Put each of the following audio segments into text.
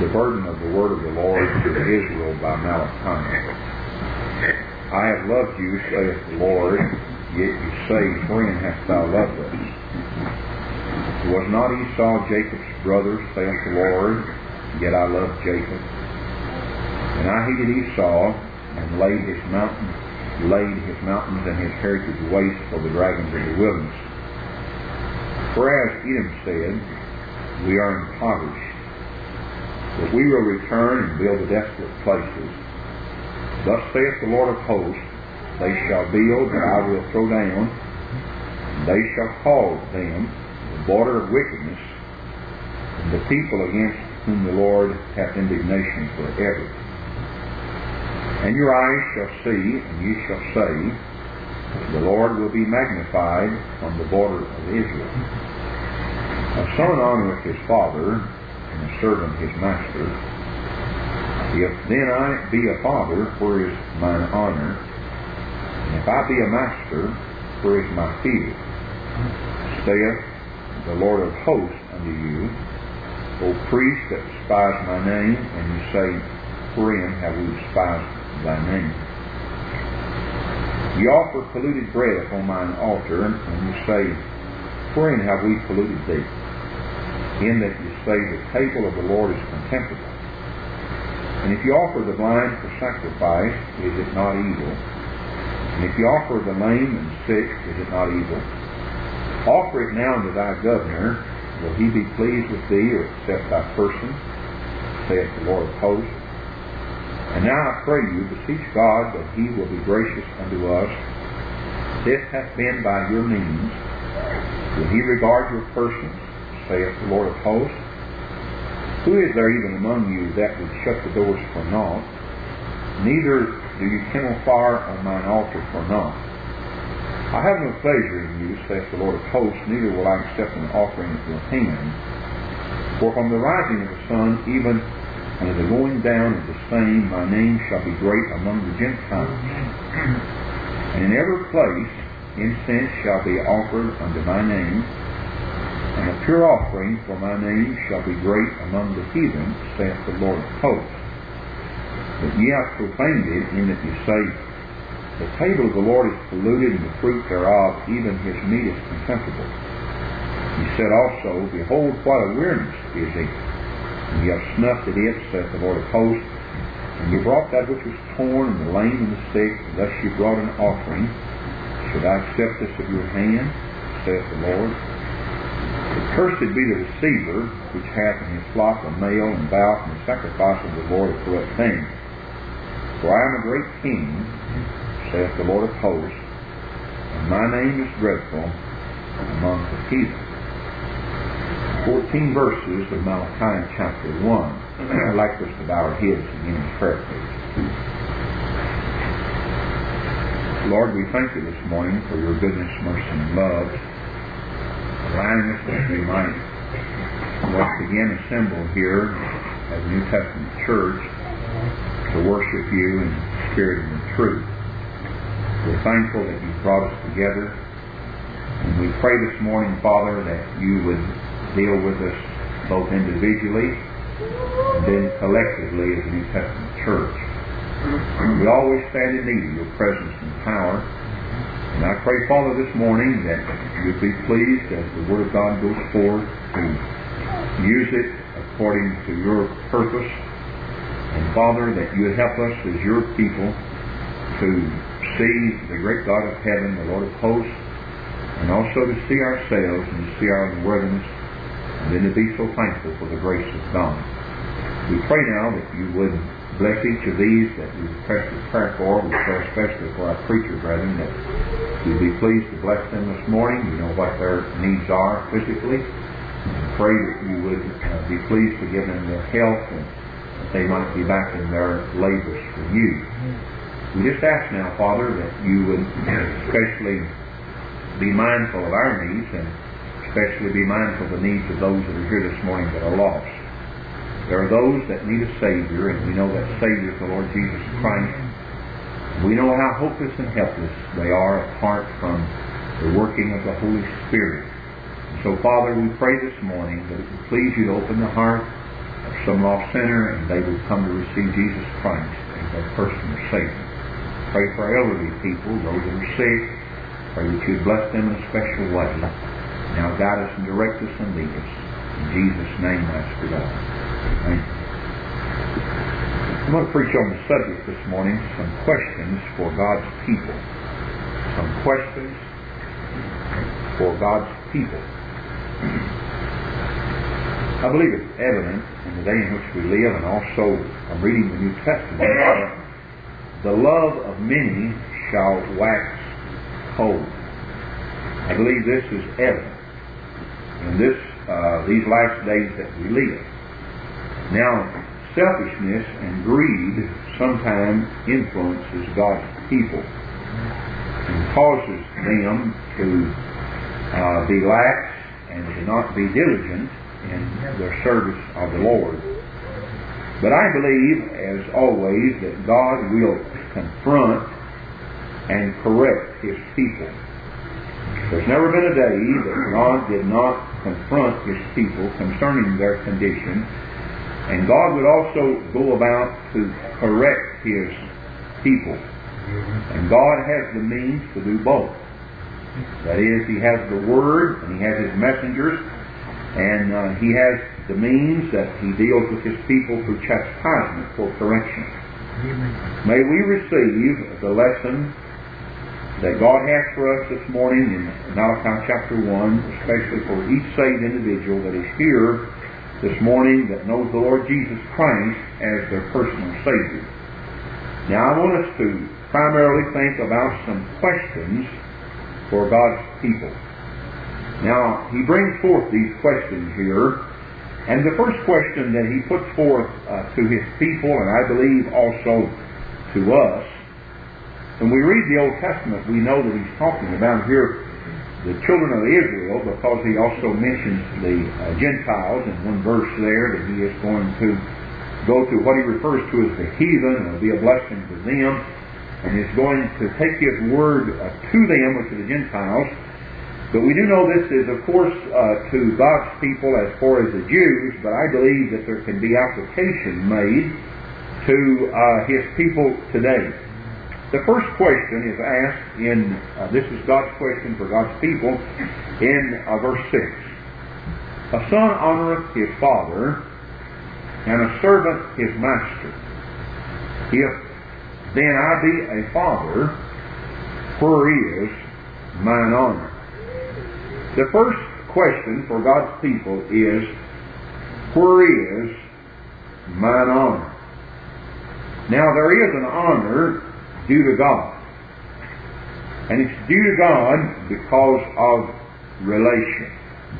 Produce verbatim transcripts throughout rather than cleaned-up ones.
the burden of the word of the Lord to Israel by Malachi. I have loved you, saith the Lord, yet you say, wherein hast thou loved us? Was not Esau Jacob's brother, saith the Lord, yet I loved Jacob? And I hated Esau, and laid his mountains, laid his mountains and his heritage waste for the dragons of the wilderness. Whereas Edom said, we are impoverished, but we will return and build the desolate places. Thus saith the Lord of hosts, they shall build, but I will throw down, and they shall call them the border of wickedness, and the people against whom the Lord hath indignation forever. And your eyes shall see, and ye shall say, the Lord will be magnified on the border of Israel. A son honoreth his father, and a servant his master. If then I be a father, where is mine honor? And if I be a master, where is my fear? Saith the Lord of hosts unto you, O priests that despise my name, and you say, wherein have we despised thy name? Ye offer polluted bread upon mine altar, and you say, wherein have we polluted thee? In that you say, the table of the Lord is contemptible. And if you offer the blind for sacrifice, is it not evil? And if you offer the lame and sick, is it not evil? Offer it now unto thy governor. Will he be pleased with thee, or accept thy person? Saith the Lord of hosts. And now I pray you, beseech God that he will be gracious unto us. This hath been by your means. Will he regard your persons? Saith the Lord of hosts. Who is there even among you that would shut the doors for naught? Neither do you kindle fire on mine altar for naught. I have no pleasure in you, saith the Lord of hosts, neither will I accept an offering at your hand. For from the rising of the sun even unto the going down of the same, my name shall be great among the Gentiles. And in every place incense shall be offered unto my name, and a pure offering for my name shall be great among the heathen, saith the Lord of hosts. But ye have profaned it, in that ye say, the table of the Lord is polluted, and the fruit thereof, even his meat, is contemptible. Ye said also, behold, what a weariness is it! And ye have snuffed at it, saith the Lord of hosts. And ye brought that which was torn, and the lame, and the sick, and thus ye brought an offering. Should I accept this of your hand, saith the Lord? Cursed be the deceiver, which hath in his flock a male, and vow from the sacrifice of the Lord a corrupt thing. For I am a great king, saith the Lord of hosts, and my name is dreadful among the heathen. Fourteen verses of Malachi chapter one. I'd like us to bow our heads again in prayer, please. Lord, we thank you this morning for your goodness, mercy, and love, allowing us that we might once again assemble here as a New Testament church to worship you in spirit and in truth. We're thankful that you brought us together, and we pray this morning, Father, that you would deal with us both individually and then collectively as a New Testament church. We always stand in need of your presence and power. And I pray, Father, this morning that you'd be pleased as the Word of God goes forth to use it according to your purpose. And Father, that you would help us as your people to see the great God of heaven, the Lord of hosts, and also to see ourselves and to see our unworthiness, and then to be so thankful for the grace of God. We pray now that you would bless each of these that we request a prayer for. We pray especially for our preacher brethren, that you'd be pleased to bless them this morning. You know what their needs are physically. And pray that you would uh, be pleased to give them their health, and that they might be back in their labors for you. We just ask now, Father, that you would especially be mindful of our needs, and especially be mindful of the needs of those that are here this morning that are lost. There are those that need a Savior, and we know that Savior is the Lord Jesus Christ. We know how hopeless and helpless they are apart from the working of the Holy Spirit. And so, Father, we pray this morning that it would please you to open the heart of some lost sinner and they will come to receive Jesus Christ as their personal Savior. Pray for our elderly people, those that are sick. Pray that you would bless them in a special way. Now guide us and direct us and lead us. In Jesus' name, Master God. Amen. I'm going to preach on the subject this morning, some questions for God's people. Some questions for God's people. I believe it's evident in the day in which we live, and also I'm reading the New Testament, the love of many shall wax cold. I believe this is evident in this uh, these last days that we live. Now, selfishness and greed sometimes influences God's people and causes them to uh, be lax and to not be diligent in their service of the Lord. But I believe, as always, that God will confront and correct His people. There's never been a day that God did not confront His people concerning their condition, and God would also go about to correct His people. And God has the means to do both. That is, He has the Word, and He has His messengers, and uh, He has the means that He deals with His people through chastisement for correction. Amen. May we receive the lesson that God has for us this morning in Malachi chapter one, especially for each saved individual that is here this morning that knows the Lord Jesus Christ as their personal Savior. Now I want us to primarily think about some questions for God's people. Now, he brings forth these questions here, and the first question that he puts forth uh, to his people, and I believe also to us, when we read the Old Testament, we know that he's talking about here the children of Israel, because he also mentions the uh, Gentiles in one verse there, that he is going to go to what he refers to as the heathen, and will be a blessing to them, and is going to take his word uh, to them, which are the Gentiles. But we do know this is, of course, uh, to God's people as far as the Jews, but I believe that there can be application made to uh, His people today. The first question is asked in, uh, this is God's question for God's people, in uh, verse six. A son honoreth his father, and a servant his master. If then I be a father, where is mine honor? The first question for God's people is, where is mine honor? Now, there is an honor due to God. And it's due to God because of relation.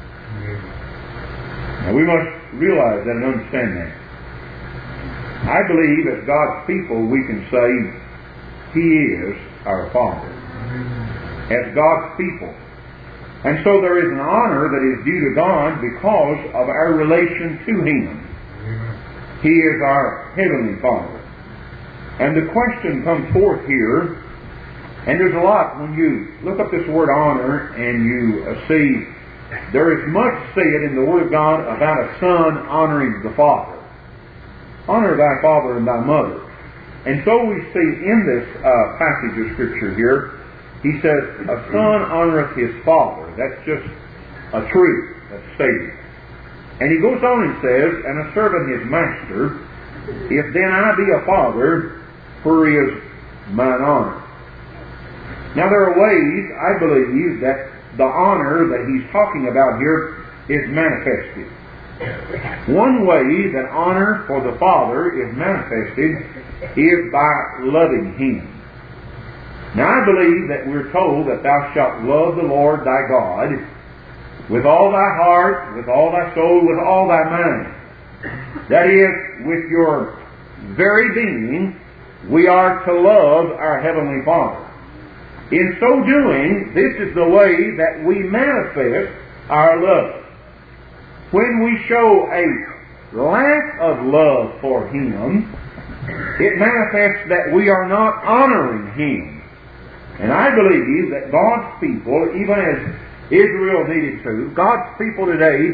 Now, we must realize that and understand that. I believe as God's people we can say, He is our Father. As God's people. And so there is an honor that is due to God because of our relation to Him. He is our Heavenly Father. And the question comes forth here, and there's a lot when you look up this word honor and you uh, see there is much said in the Word of God about a son honoring the father. Honor thy father and thy mother. And so we see in this uh, passage of Scripture here, he says, a son honoreth his father. That's just a truth that's stated. And he goes on and says, and a servant his master. If then I be a father, where is mine honor? Now there are ways, I believe, that the honor that he's talking about here is manifested. One way that honor for the father is manifested is by loving him. Now I believe that we're told that thou shalt love the Lord thy God with all thy heart, with all thy soul, with all thy mind. That is, with your very being, we are to love our Heavenly Father. In so doing, this is the way that we manifest our love. When we show a lack of love for Him, it manifests that we are not honoring Him. And I believe that God's people, even as Israel needed to, God's people today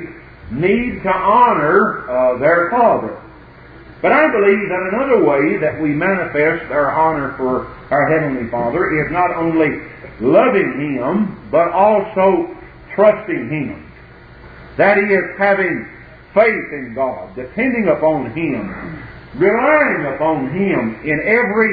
need to honor uh, their father. But I believe that another way that we manifest our honor for our Heavenly Father is not only loving Him, but also trusting Him. That is, having faith in God, depending upon Him, relying upon Him in every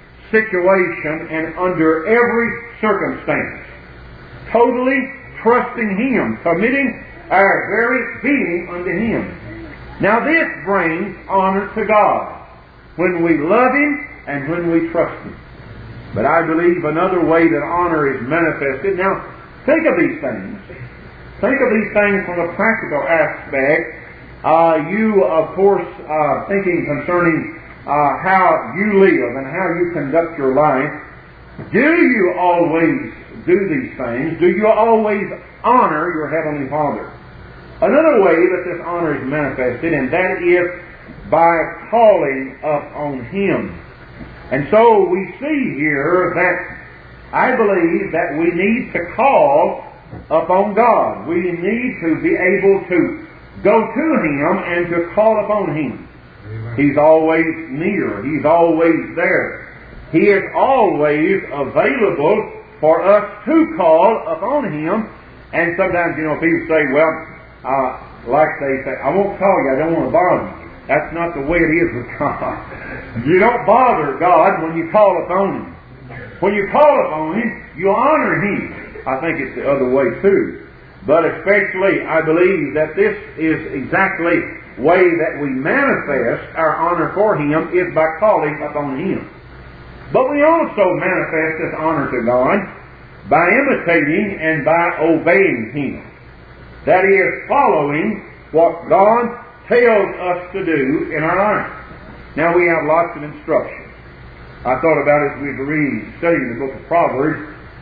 situation and under every circumstance. Totally trusting Him, committing our very being unto Him. Now this brings honor to God when we love Him and when we trust Him. But I believe another way that honor is manifested. Now, think of these things. Think of these things from a practical aspect. Uh, you, of course, uh, thinking concerning uh, how you live and how you conduct your life. Do you always do these things? Do you always honor your Heavenly Father? Another way that this honor is manifested, and that is by calling upon Him. And so we see here that I believe that we need to call upon God. We need to be able to go to Him and to call upon Him. Amen. He's always near. He's always there. He is always available for us to call upon Him. And sometimes, you know, people say, well, Uh, like they say, I won't call you, I don't want to bother you. That's not the way it is with God. You don't bother God when you call upon Him. When you call upon Him, you honor Him. I think it's the other way too. But especially, I believe that this is exactly the way that we manifest our honor for Him is by calling upon Him. But we also manifest this honor to God by imitating and by obeying Him. That is, following what God tells us to do in our life. Now, we have lots of instructions. I thought about it as we were reading, studying the book of Proverbs,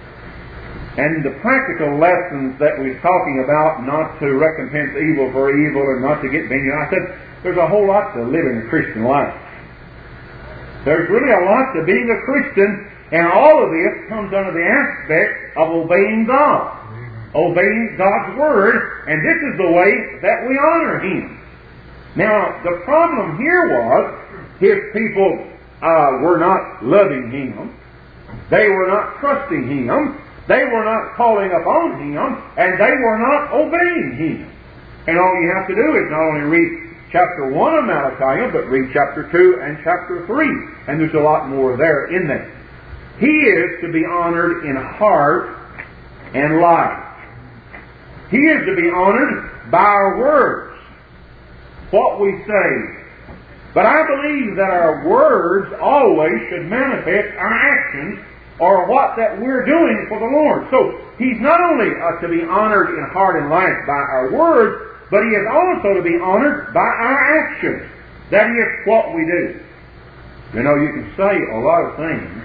and the practical lessons that we're talking about, not to recompense evil for evil and not to get vengeance. I said, there's a whole lot to living a Christian life. There's really a lot to being a Christian, and all of this comes under the aspect of obeying God. Obeying God's Word, and this is the way that we honor Him. Now, the problem here was, His people uh, were not loving Him, they were not trusting Him, they were not calling upon Him, and they were not obeying Him. And all you have to do is not only read chapter one of Malachi, but read chapter two and chapter three, and there's a lot more there in that. He is to be honored in heart and life. He is to be honored by our words, what we say. But I believe that our words always should manifest our actions or what that we're doing for the Lord. So He's not only uh, to be honored in heart and life by our words, but He is also to be honored by our actions. That is what we do. You know, you can say a lot of things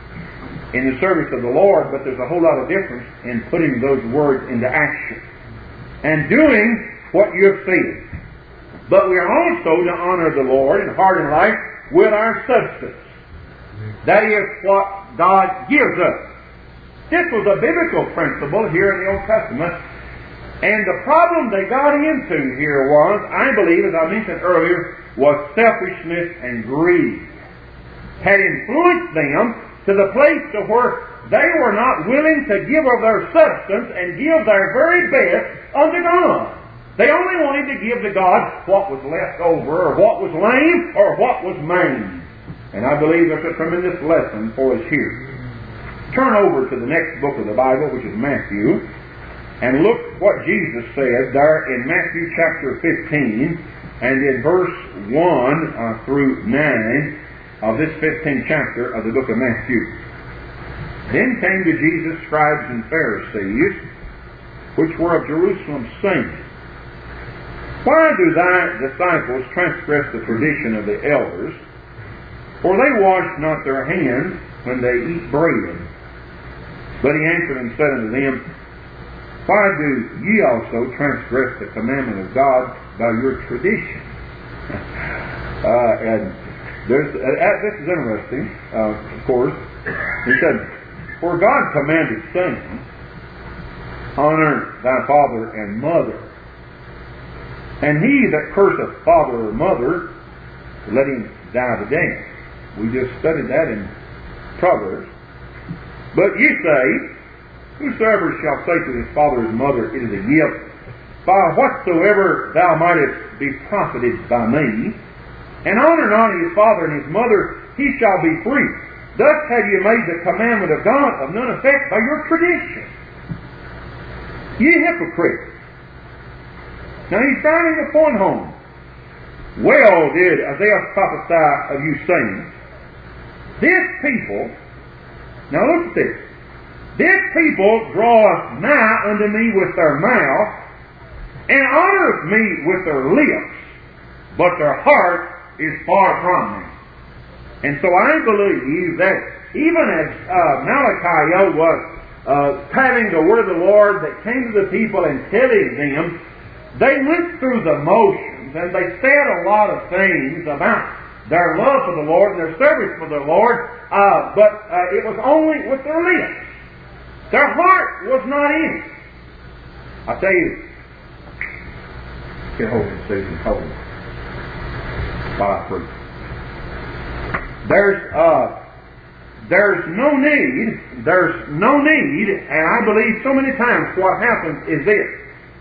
in the service of the Lord, but there's a whole lot of difference in putting those words into action and doing what you've said. But we are also to honor the Lord in heart and life with our substance. That is what God gives us. This was a biblical principle here in the Old Testament, and the problem they got into here was, I believe, as I mentioned earlier, was selfishness and greed. Had influenced them to the place to where they were not willing to give of their substance and give their very best unto God. They only wanted to give to God what was left over, or what was lame, or what was maimed. And I believe there's a tremendous lesson for us here. Turn over to the next book of the Bible, which is Matthew, and look what Jesus said there in Matthew chapter fifteen, and in verse one uh, through nine of this fifteenth chapter of the book of Matthew. Then came to Jesus scribes and Pharisees, which were of Jerusalem, saying, Why do thy disciples transgress the tradition of the elders? For they wash not their hands when they eat bread. But he answered and said unto them, Why do ye also transgress the commandment of God by your tradition? uh, and there's, uh, this is interesting, uh, of course. He said, For God commanded, saying, Honor thy father and mother, And he that curseth father or mother, let him die the death. We just studied that in Proverbs. But ye say, whosoever shall say to his father or mother, it is a gift, by whatsoever thou mightest be profited by me, and honor not his father and his mother, he shall be free. Thus have you made the commandment of God of none effect by your tradition. Ye hypocrites! Now he's driving the point home. Well did Isaiah prophesy of you, saying, this people, now look at this, this people draweth nigh unto me with their mouth, and honoreth me with their lips, but their heart is far from me. And so I believe that even as uh, Malachi was uh, having the word of the Lord that came to the people and telling them, they went through the motions and they said a lot of things about their love for the Lord and their service for the Lord, uh, but uh, it was only with their lips. Their heart was not in it. I tell you, get hold of it, Susan, hold it. While I preach. There's, uh, there's no need, there's no need, and I believe so many times what happens is this.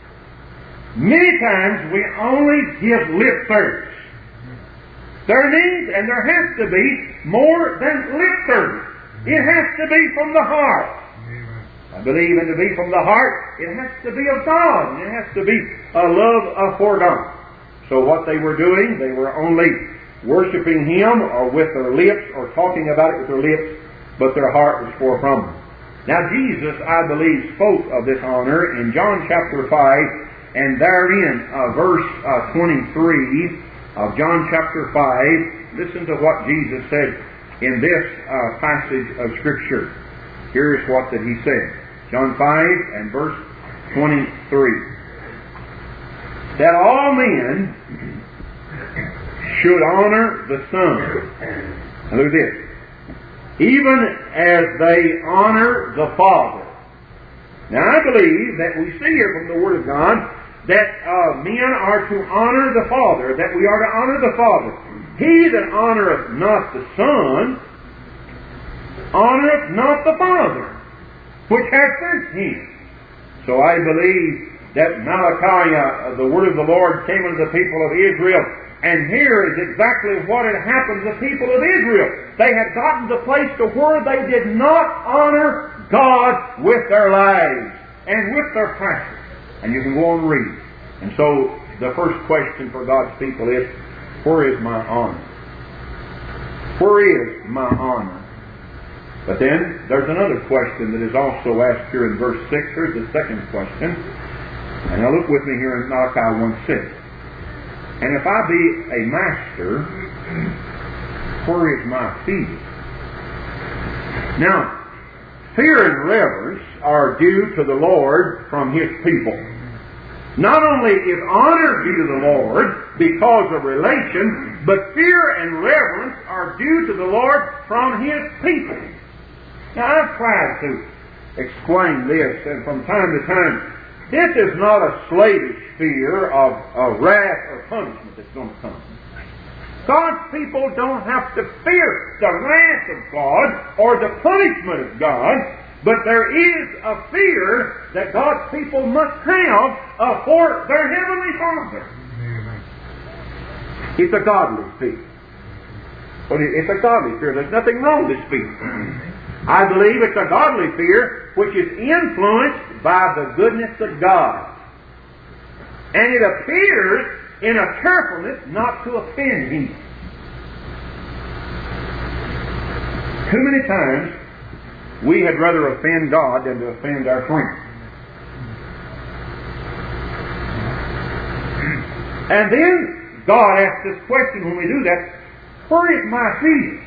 Many times we only give lip service. There needs, and there has to be, more than lip service. It has to be from the heart. I believe, and to be from the heart, it has to be of God, and it has to be a love for God. So what they were doing, they were only worshiping Him, or with their lips, or talking about it with their lips, but their heart was far from Him. Now Jesus, I believe, spoke of this honor in John chapter five, and therein, uh, verse uh, twenty-three of John chapter five, listen to what Jesus said in this uh, passage of Scripture. Here's what that He said. John five and verse twenty-three. That all men should honor the Son. Now look at this. Even as they honor the Father. Now I believe that we see here from the Word of God that uh, men are to honor the Father, that we are to honor the Father. He that honoreth not the Son, honoreth not the Father, which hath sent Him. So I believe that Malachi, uh, the Word of the Lord, came unto the people of Israel, and here is exactly what had happened to the people of Israel. They had gotten to the place to where they did not honor God with their lives and with their passions. And you can go on and read. And so the first question for God's people is, where is my honor? Where is my honor? But then there's another question that is also asked here in verse six. Here's the second question. And now look with me here in Malachi one six. And if I be a master, where is my fear? Now, fear and reverence are due to the Lord from His people. Not only is honor due to the Lord because of relation, but fear and reverence are due to the Lord from His people. Now, I've tried to explain this, and from time to time, this is not a slavish fear of, of wrath or punishment that's going to come. God's people don't have to fear the wrath of God or the punishment of God, but there is a fear that God's people must have uh, for their Heavenly Father. Amen. It's a godly fear. But it's a godly fear. There's nothing wrong with this fear. I believe it's a godly fear which is influenced by the goodness of God. And it appears in a carefulness not to offend Him. Too many times we had rather offend God than to offend our friends. And then God asks this question when we do that, where is my fear?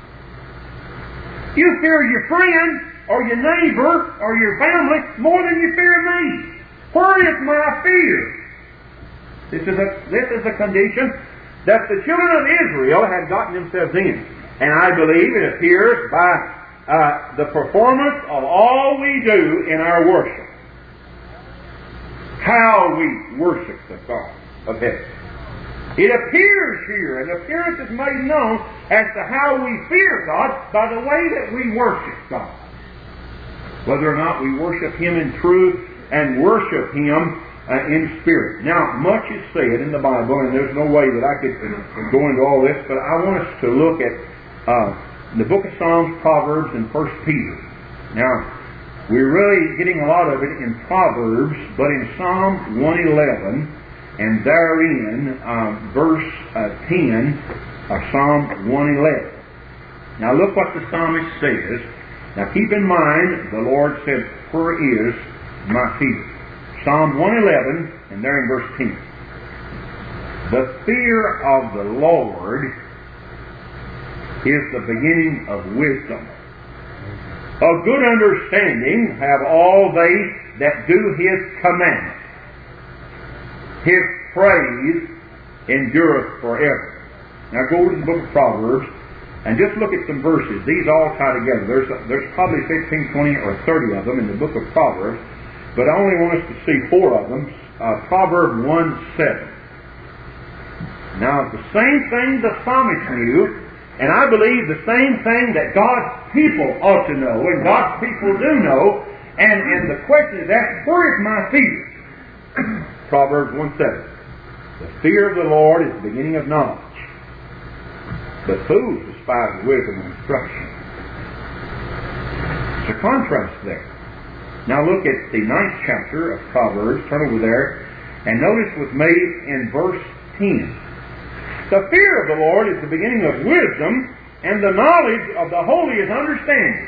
You fear your friend or your neighbor or your family more than you fear me. Where is my fear? This is a, this is a condition that the children of Israel had gotten themselves in. And I believe it appears by uh, the performance of all we do in our worship. How we worship the God. of heaven. It appears here, and appearance is made known as to how we fear God by the way that we worship God. Whether or not we worship Him in truth and worship Him uh, in spirit. Now, much is said in the Bible, and there's no way that I could go into all this, but I want us to look at uh, the book of Psalms, Proverbs, and First Peter. Now, we're really getting a lot of it in Proverbs, but in Psalm one eleven, and therein, um, verse uh, ten of Psalm one eleven. Now look what the psalmist says. Now keep in mind, the Lord said, "Where is my fear?" Psalm one eleven, and there in verse ten. The fear of the Lord is the beginning of wisdom. A good understanding have all they that do His commandments. His praise endureth forever. Now go to the book of Proverbs and just look at some verses. These all tie together. There's there's probably fifteen, twenty, or thirty of them in the book of Proverbs, but I only want us to see four of them. Uh, Proverb one seven. Now the same thing the psalmist knew, and I believe the same thing that God's people ought to know, and God's people do know, and, and the question is asked, where is my fear? Proverbs one seven. The fear of the Lord is the beginning of knowledge, but fools despise wisdom and instruction. There's a contrast there. Now look at the ninth chapter of Proverbs. Turn over there, and notice with me in verse ten. The fear of the Lord is the beginning of wisdom, and the knowledge of the holy is understanding.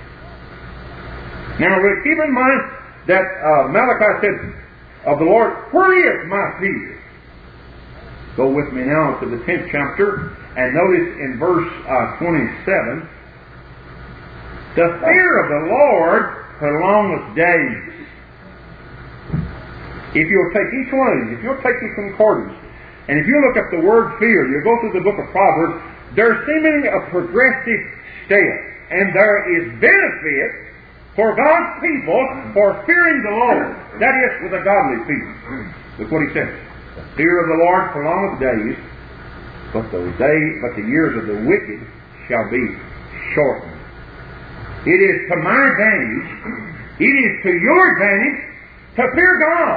Now keep in mind that uh, Malachi said of the Lord, "Where is my fear?" Go with me now to the tenth chapter, and notice in verse uh, twenty-seven, the fear of the Lord prolongeth days. If you'll take each one of these, if you'll take these concordance, and if you look up the word fear, you go through the book of Proverbs, there's seemingly a progressive step, and there is benefit for God's people for fearing the Lord. That is, with a godly fear. Look what he says. The fear of the Lord prolongeth days, but the day, but the years of the wicked shall be shortened. It is to my advantage, it is to your advantage to fear God.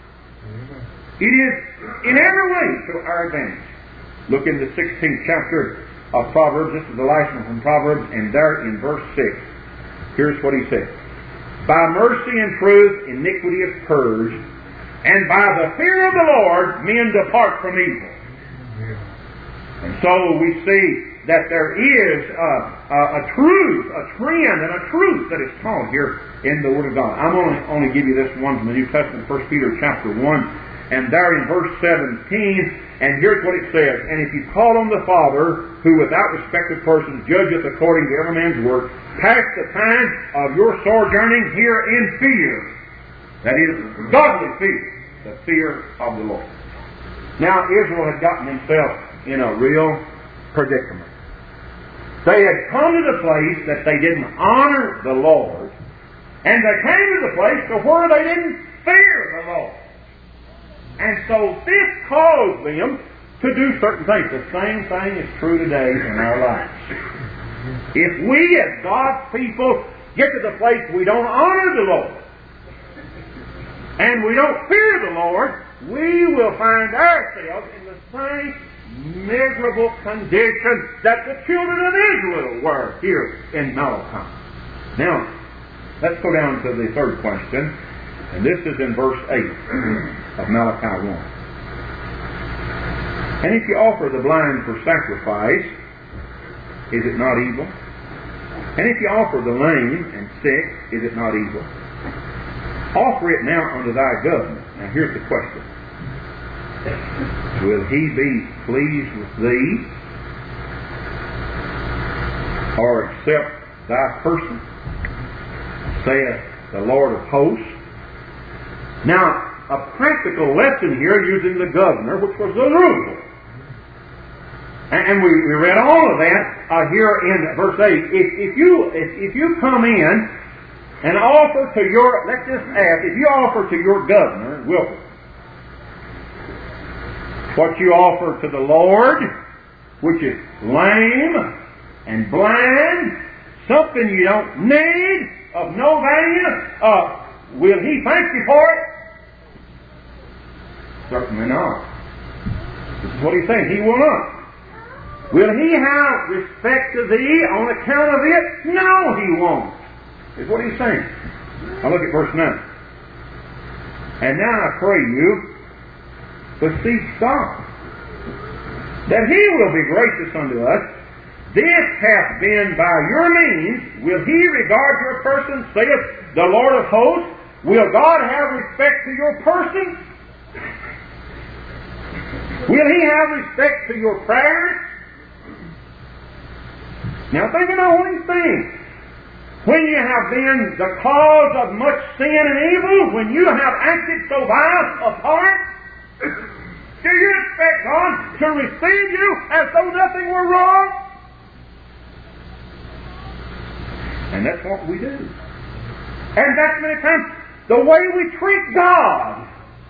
It is in every way to our advantage. Look in the sixteenth chapter of Proverbs. This is the last one from Proverbs, and there in verse six, here's what he says. By mercy and truth iniquity is purged, and by the fear of the Lord men depart from evil. And so we see that there is a, a, a truth, a trend, and a truth that is taught here in the Word of God. I'm only only give you this one from the New Testament, First Peter chapter one, and there in verse seventeen, and here's what it says. And if you call on the Father, who without respect of persons judgeth according to every man's work, pass the time of your sojourning here in fear. That is, godly fear, the fear of the Lord. Now, Israel had gotten themselves in a real predicament. They had come to the place that they didn't honor the Lord, and they came to the place to where they didn't fear the Lord. And so this caused them to do certain things. The same thing is true today in our lives. If we as God's people get to the place we don't honor the Lord, and we don't fear the Lord, we will find ourselves in the same miserable condition that the children of Israel were here in Malachi. Now, let's go down to the third question, and this is in verse eight of Malachi one. And if you offer the blind for sacrifice, is it not evil? And if you offer the lame and sick, is it not evil? Offer it now unto thy governor. Now here's the question. Will he be pleased with thee, or accept thy person, saith the Lord of hosts? Now, a practical lesson here using the governor, which was Zerubbabel. And we, we read all of that uh, here in verse eight. If, if you if, if you come in and offer to your, let's just ask, if you offer to your governor, Wilford, what you offer to the Lord, which is lame and blind, something you don't need, of no value, uh, will He thank you for it? Certainly not. This is what He's saying. He will not. Will He have respect to thee on account of it? No, He won't. Is what He's saying. Now look at verse nine. And now I pray you, beseech God, that He will be gracious unto us. This hath been by your means. Will He regard your person, saith the Lord of hosts? Will God have respect to your person? Will He have respect to your prayers? Now think about what He's saying. When you have been the cause of much sin and evil, when you have acted so vile a part, do you expect God to receive you as though nothing were wrong? And that's what we do. And that's many times the way we treat God.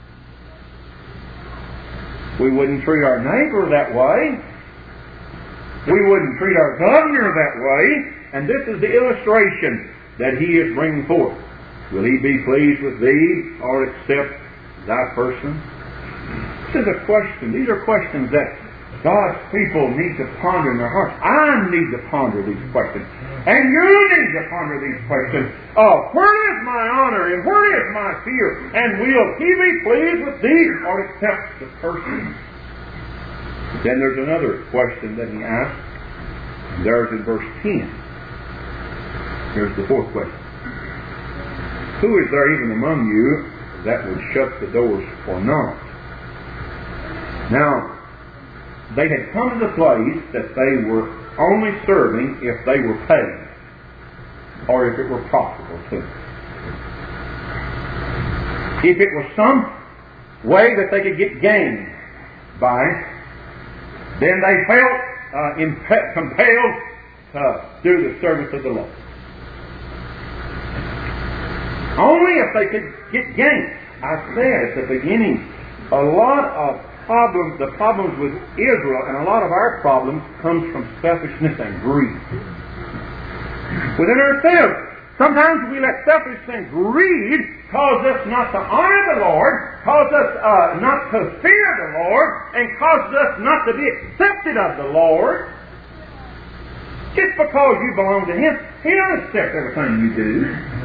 We wouldn't treat our neighbor that way. We wouldn't treat our governor that way. And this is the illustration that he is bringing forth. Will he be pleased with thee or accept thy person? This is a question. These are questions that God's people need to ponder in their hearts. I need to ponder these questions. And you need to ponder these questions. Oh, where is my honor and where is my fear? And will he be pleased with thee or accept the person? Then there's another question that he asks. There's in verse ten. Here's the fourth question. Who is there even among you that would shut the doors or not? Now, they had come to the place that they were only serving if they were paid, or if it were profitable to them. If it was some way that they could get gain by, then they felt uh, imp- compelled to do the service of the Lord. Only if they could get gain. I said at the beginning, a lot of problems, the problems with Israel, and a lot of our problems comes from selfishness and greed. Within ourselves, sometimes we let selfishness and greed cause us not to honor the Lord, cause us uh, not to fear the Lord, and cause us not to be accepted of the Lord. Just because you belong to Him, He doesn't accept everything you do.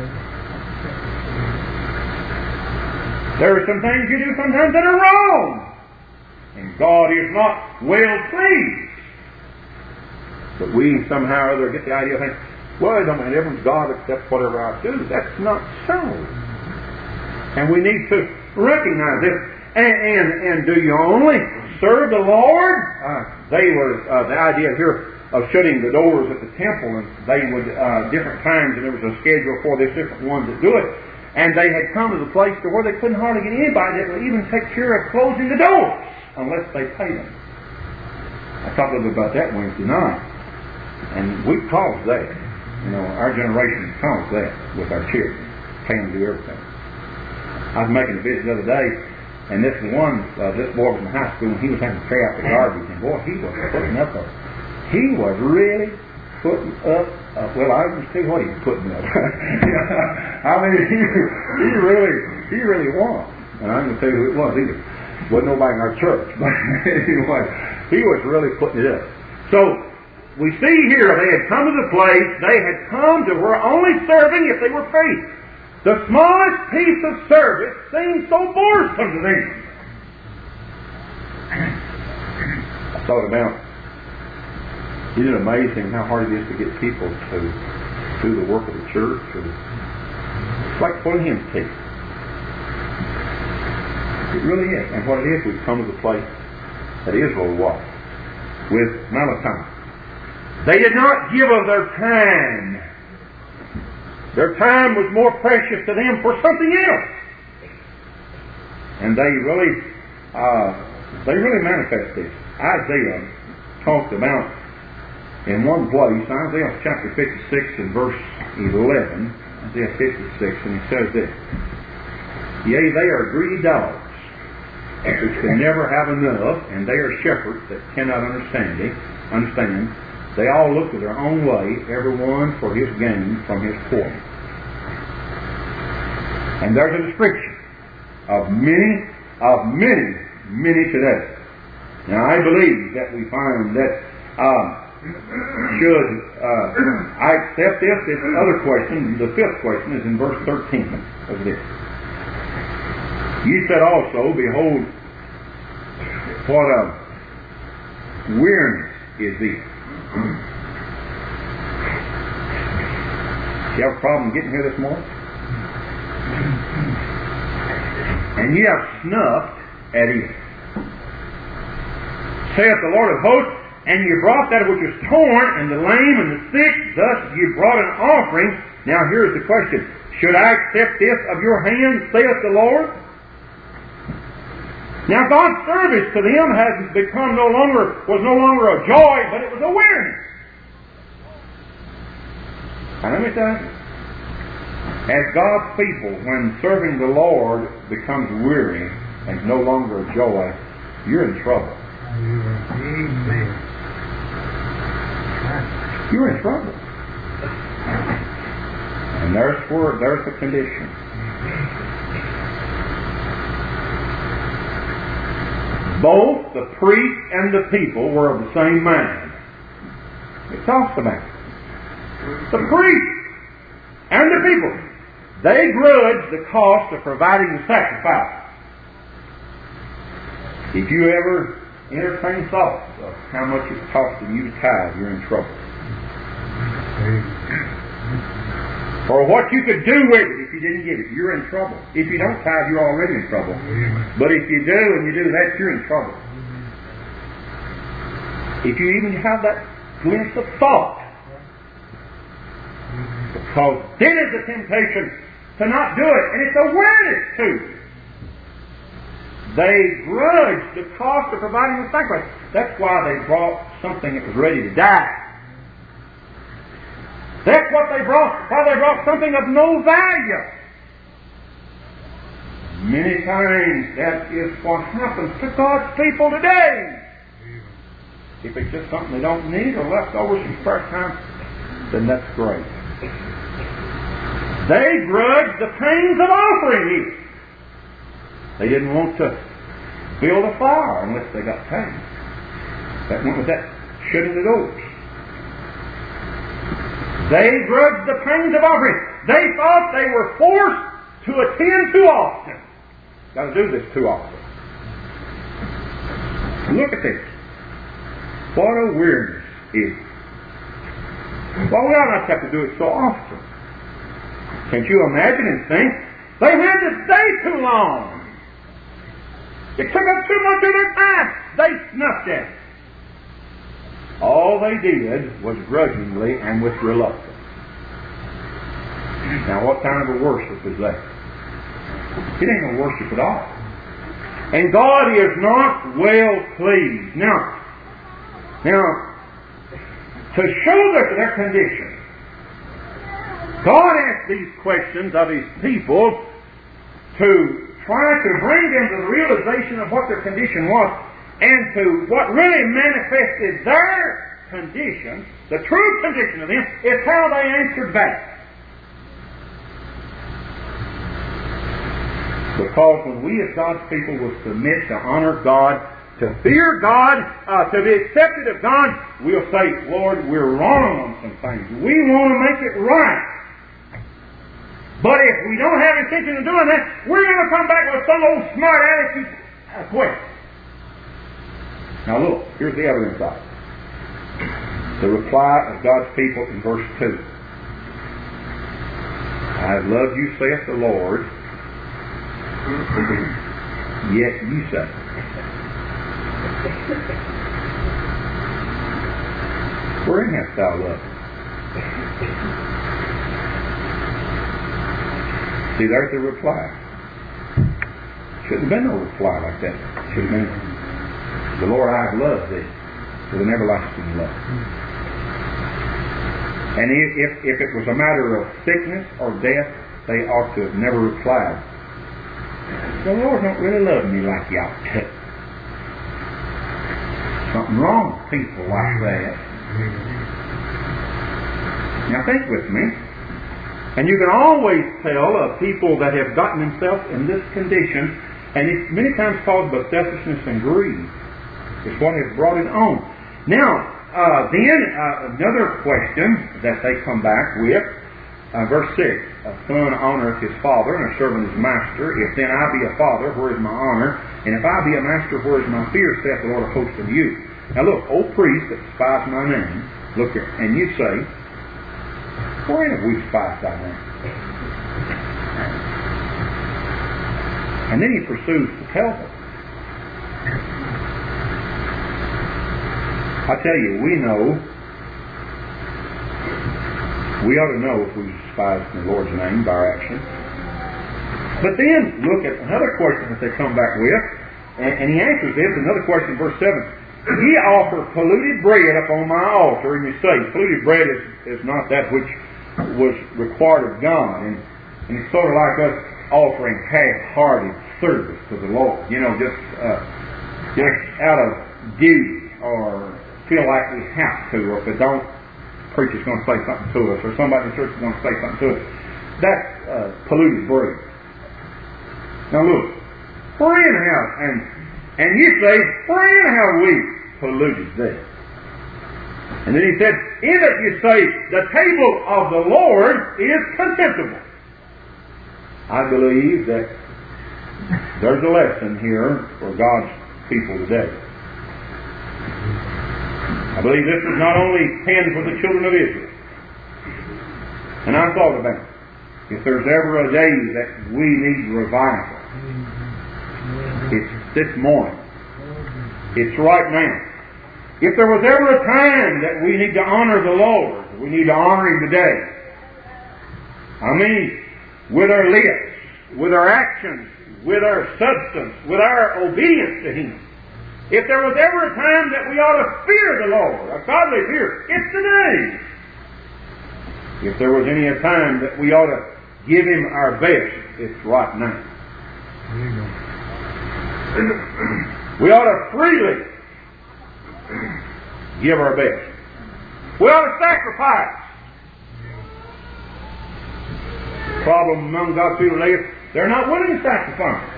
There are some things you do sometimes that are wrong. And God is not well pleased. But we somehow or other get the idea of thinking, well, it don't make a difference. God accepts whatever I do. That's not so. And we need to recognize this. And, and, and do you only serve the Lord? Uh, they were, uh, the idea here of shutting the doors at the temple, and they would, uh, different times, and there was a schedule for this, different ones that do it. And they had come to the place to where they couldn't hardly get anybody that would even take care of closing the doors unless they paid them. I talked a little bit about that Wednesday night. And we caused that. You know, our generation caused that with our children. Paying to do everything. I was making a visit the other day, and this one, uh, this boy was in high school, and he was having to carry out the garbage. And boy, he was putting up a, he was really putting up, uh, well, I don't see what he was putting up. I mean, he, he really, he really was. And I'm going to tell you who it was either. Wasn't nobody in our church, but anyway, he was really putting it up. So, we see here they had come to the place, they had come to where only serving if they were paid. The smallest piece of service seemed so boresome to them. I thought about, isn't it amazing how hard it is to get people to do the work of the church? Or, it's like pulling hymn tape. It really is. And what it is, we've come to the place that Israel was with Malachi. They did not give of their time. Their time was more precious to them for something else. And they really, uh, they really manifest this. Isaiah talked about, in one place, Isaiah chapter fifty-six and verse eleven, Isaiah fifty-six, and he says this, yea, they are greedy dogs, which can never have enough, and they are shepherds that cannot understand it, understand. They all look to their own way, every one for his gain from his quarter. And there's a description of many, of many, many today. Now I believe that we find that uh, should uh, I accept this? This other question, the fifth question, is in verse thirteen of this. You said also, behold, what a weariness is this. You have a problem getting here this morning? And ye have snuffed at it. Saith the Lord of hosts, and ye brought that which is torn, and the lame, and the sick, thus ye brought an offering. Now here's the question. Should I accept this of your hand, saith the Lord? Now God's service to them has become no longer, was no longer a joy, but it was a weariness. And let me tell you, as God's people, when serving the Lord becomes weary and no longer a joy, you're in trouble. Amen. You're in trouble. And there's where there's the condition. Both the priest and the people were of the same mind. It talks about it. The priest and the people, they grudged the cost of providing the sacrifice. If you ever entertain thoughts of how much it's costing you to tithe, you're in trouble. Or what you could do with it if you didn't give it, you're in trouble. If you don't tithe, you're already in trouble. But if you do and you do that, you're in trouble. If you even have that glimpse of thought, because then is the temptation to not do it, and it's awareness too. They grudged the cost of providing the sacrifice. That's why they brought something that was ready to die. That's what they brought, why they brought something of no value. Many times that is what happens to God's people today. If it's just something they don't need or leftovers from spare time, then that's great. They grudged the pains of offering it. They didn't want to build a fire unless they got paid. That went with that shutting the doors. They grudged the pains of offering. They thought they were forced to attend too often. Got to do this too often. Look at this. What a weirdness is. Well, we ought not have to do it so often. Can't you imagine and think? They had to stay too long. It took up too much of their time. They snuffed at it. All they did was grudgingly and with reluctance. Now, what kind of a worship is that? It ain't no worship at all. And God is not well pleased. Now, now, to show their, their condition, God asked these questions of His people to try to bring them to the realization of what their condition was, and to what really manifested their condition, the true condition of them, is how they answered back. Because when we as God's people will submit to honor God, to fear God, uh, to be accepted of God, we'll say, Lord, we're wrong on some things. We want to make it right. But if we don't have intention of doing that, we're going to come back with some old smart attitude. Uh, quit. Now look, here's the other insight. The reply of God's people in verse two. I have loved you, saith the Lord, yet ye say. Wherein hast thou loved? See, there's the reply. Shouldn't have been no reply like that. Should have been, the Lord, I have loved thee with an everlasting love. And if, if it was a matter of sickness or death, they ought to have never replied The Lord don't really love me like He ought to. Something wrong with people like that. Now think with me. And you can always tell of people that have gotten themselves in this condition, and it's many times caused by selfishness and greed. It's what has brought it on. Now, uh, then uh, another question that they come back with, uh, verse six, a son honoreth his father, and a servant his master. If then I be a father, where is my honor? And if I be a master, where is my fear, saith the Lord of hosts unto you. Now look, O priest that despise my name, look here, and you say, wherein have we despised thy name? And then he pursues to tell them. I tell you, we know, we ought to know if we despise the Lord's name by our actions. But then look at another question that they come back with, and, and he answers this, another question, verse seven. Ye offer polluted bread upon my altar, and you say, polluted bread is, is not that which was required of God, and, and it's sort of like us offering half-hearted service to the Lord, you know, just uh, just out of duty, or feel like we have to, or if we don't, preacher's going to say something to us, or somebody in the church is going to say something to us. That's uh, polluted bread. Now look, wherein have, and and you say, wherein have we polluted thee? And then he said, in that you say, the table of the Lord is contemptible. I believe that there's a lesson here for God's people today. I believe this was not only penned for the children of Israel. And I thought about it. If there's ever a day that we need revival, it's this morning. It's right now. If there was ever a time that we need to honor the Lord, we need to honor Him today. I mean, with our lips, with our actions, with our substance, with our obedience to Him. If there was ever a time that we ought to fear the Lord, a godly fear, it's today. If there was any a time that we ought to give Him our best, it's right now. We ought to freely give our best. We ought to sacrifice. The problem among God's people today is they're not willing to sacrifice.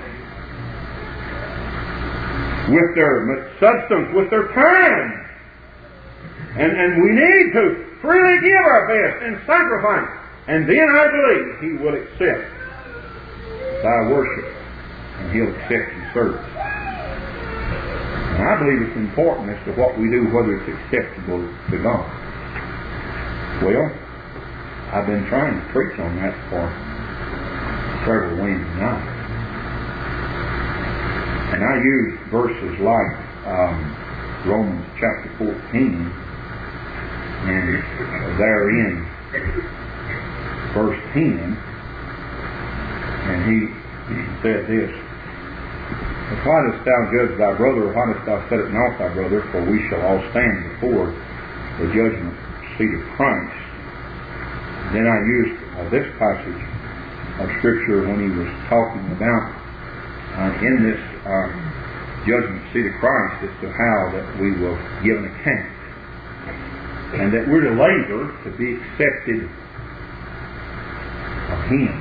With their substance, with their time. And, and we need to freely give our best and sacrifice. And then I believe He will accept thy worship. And He'll accept your service. And I believe it's important as to what we do, whether it's acceptable to God. Well, I've been trying to preach on that for several Wednesday nights. And I use verses like um, Romans chapter fourteen, and therein, verse ten, and he, he said this, why dost thou judge thy brother, or why dost thou set it not thy brother? For we shall all stand before the judgment seat of Christ. Then I used uh, this passage of Scripture when he was talking about uh, in this uh, judgment seat of Christ as to how that we will give an account. And that we're to labor to be accepted of Him.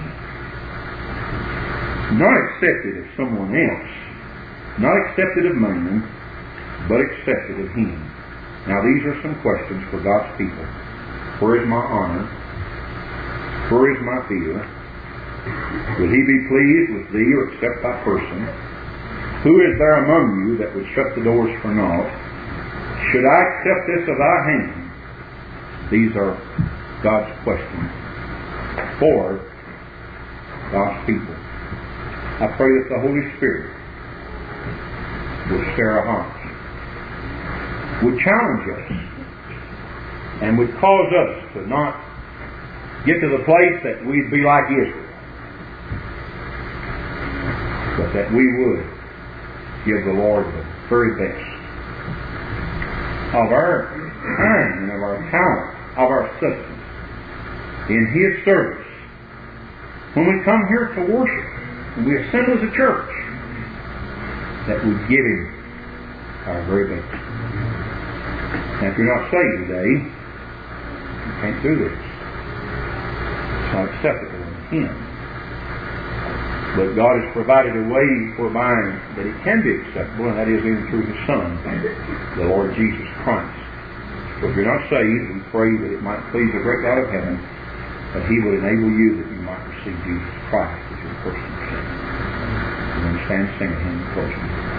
Not accepted of someone else. Not accepted of man, but accepted of Him. Now these are some questions for God's people. Where is my honor? Where is my fear? Will He be pleased with thee or accept thy person? Who is there among you that would shut the doors for naught? Should I accept this of thy hand? These are God's questions for God's people. I pray that the Holy Spirit will stir our hearts, would challenge us, and would cause us to not get to the place that we'd be like Israel, but that we would give the Lord the very best of our time and of our talent, of our substance, in His service. When we come here to worship, and we assemble as a church, that we give Him our very best. Now, if you're not saved today, you can't do this. It's not acceptable in Him. But God has provided a way whereby that it can be acceptable, and that is even through His Son, the Lord Jesus Christ. So if you're not saved, we pray that it might please the great God of heaven, that He would enable you that you might receive Jesus Christ as your personal Savior. And then stand and sing a hymn closing.